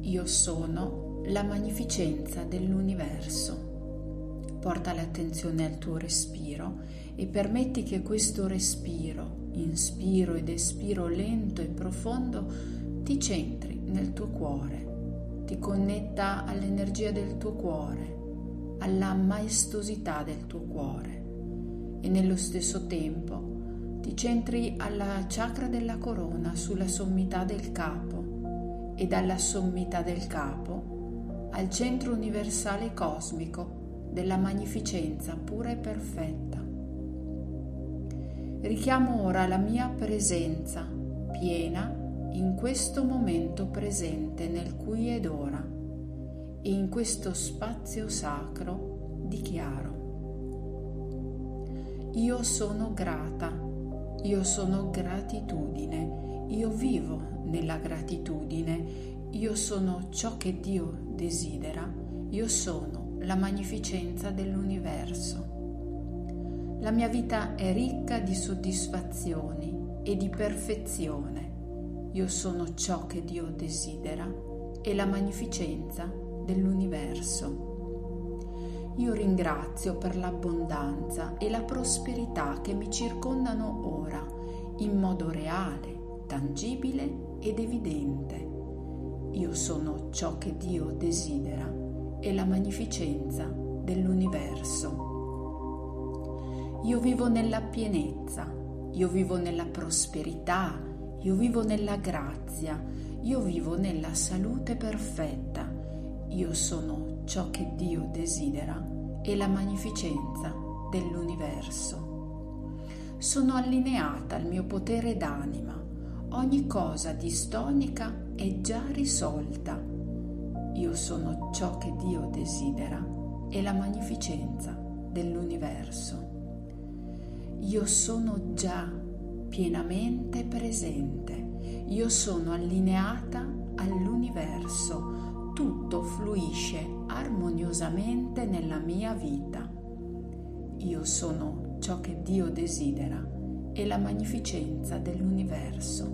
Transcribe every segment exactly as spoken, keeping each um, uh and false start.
Io sono la magnificenza dell'universo. Porta l'attenzione al tuo respiro e permetti che questo respiro, inspiro ed espiro lento e profondo, ti centri nel tuo cuore, ti connetta all'energia del tuo cuore, alla maestosità del tuo cuore e nello stesso tempo ti centri alla chakra della corona, sulla sommità del capo, e dalla sommità del capo al centro universale cosmico della magnificenza pura e perfetta. Richiamo ora la mia presenza piena in questo momento presente nel qui ed ora e in questo spazio sacro dichiaro: io sono grata, io sono gratitudine, io vivo nella gratitudine, io sono ciò che Dio desidera, io sono la magnificenza dell'universo. La mia vita è ricca di soddisfazioni e di perfezione. Io sono ciò che Dio desidera e la magnificenza dell'universo. Io ringrazio per l'abbondanza e la prosperità che mi circondano ora, in modo reale, tangibile ed evidente. Io sono ciò che Dio desidera e la magnificenza dell'universo. Io vivo nella pienezza, io vivo nella prosperità, io vivo nella grazia, io vivo nella salute perfetta. Io sono ciò che Dio desidera e la magnificenza dell'universo. Sono allineata al mio potere d'anima. Ogni cosa distonica è già risolta. Io sono ciò che Dio desidera e la magnificenza dell'universo. Io sono già pienamente presente. Io sono allineata all'universo. Tutto fluisce armoniosamente nella mia vita. Io sono ciò che Dio desidera e la magnificenza dell'universo.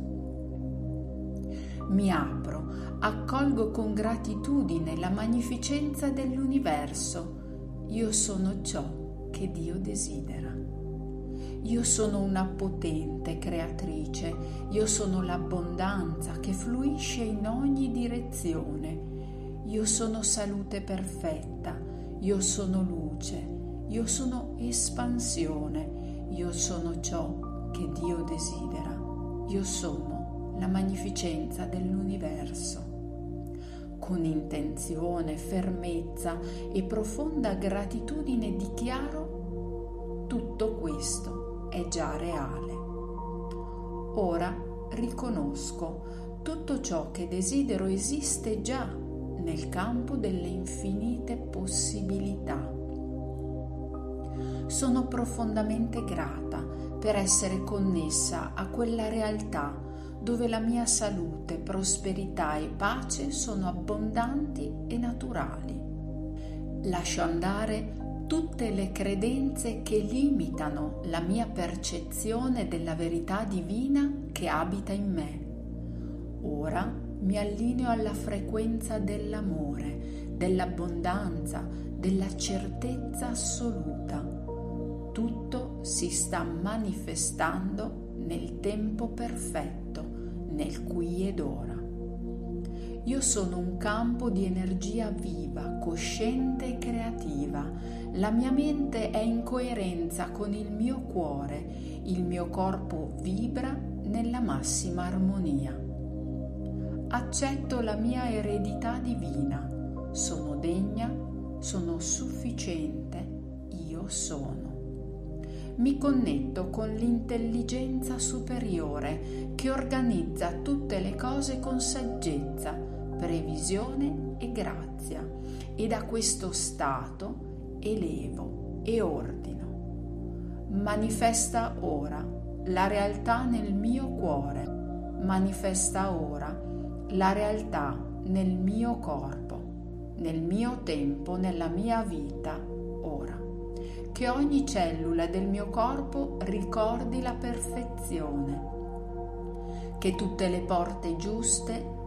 Mi apro, accolgo con gratitudine la magnificenza dell'universo. Io sono ciò che Dio desidera. Io sono una potente creatrice, io sono l'abbondanza che fluisce in ogni direzione. Io sono salute perfetta, io sono luce, io sono espansione, io sono ciò che Dio desidera. Io sono la magnificenza dell'universo. Con intenzione, fermezza e profonda gratitudine dichiaro: tutto questo è già reale. Ora riconosco tutto ciò che desidero esiste già nel campo delle infinite possibilità. Sono profondamente grata per essere connessa a quella realtà dove la mia salute, prosperità e pace sono abbondanti e naturali. Lascio andare tutte le credenze che limitano la mia percezione della verità divina che abita in me. Ora mi allineo alla frequenza dell'amore, dell'abbondanza, della certezza assoluta. Tutto si sta manifestando nel tempo perfetto, nel qui ed ora. Io sono un campo di energia viva, cosciente e creativa. La mia mente è in coerenza con il mio cuore, il mio corpo vibra nella massima armonia. Accetto la mia eredità divina. Sono degna, sono sufficiente, io sono. Mi connetto con l'intelligenza superiore che organizza tutte le cose con saggezza, previsione e grazia, e da questo stato elevo e ordino. Manifesta ora la realtà nel mio cuore, manifesta ora la realtà nel mio corpo, nel mio tempo, nella mia vita, ora. Che ogni cellula del mio corpo ricordi la perfezione, che tutte le porte giuste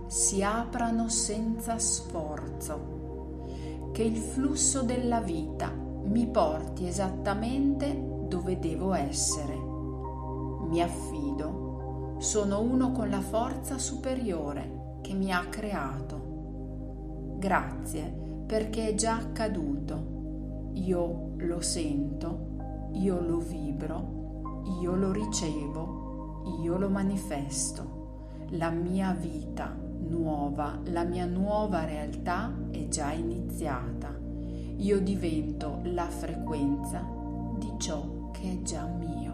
si aprano senza sforzo, che il flusso della vita mi porti esattamente dove devo essere. Mi affido, sono uno con la forza superiore che mi ha creato. Grazie perché è già accaduto. Io lo sento, io lo vibro, io lo ricevo, io lo manifesto. La mia vita nuova, la mia nuova realtà è già iniziata. Io divento la frequenza di ciò che è già mio.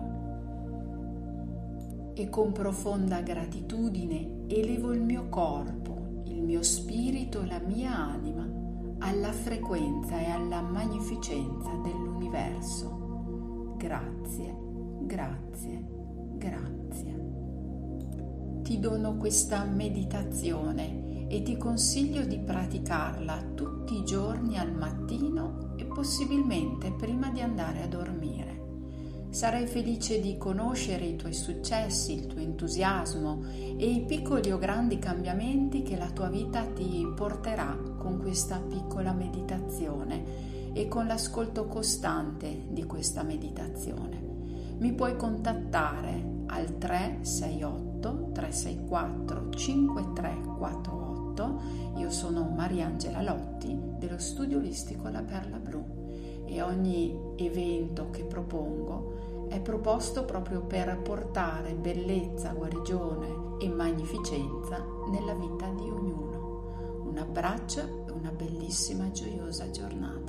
E con profonda gratitudine elevo il mio corpo, il mio spirito e la mia anima alla frequenza e alla magnificenza dell'universo. Grazie, grazie, grazie. Ti dono questa meditazione e ti consiglio di praticarla tutti i giorni al mattino e possibilmente prima di andare a dormire. Sarai felice di conoscere i tuoi successi, il tuo entusiasmo e i piccoli o grandi cambiamenti che la tua vita ti porterà con questa piccola meditazione e con l'ascolto costante di questa meditazione. Mi puoi contattare al tre sei otto tre sei quattro cinque tre quattro otto. Io sono Mariangela Lotti dello Studio Olistico La Perla Blu e ogni evento che propongo è proposto proprio per portare bellezza, guarigione e magnificenza nella vita di ognuno. Un abbraccio e una bellissima e gioiosa giornata.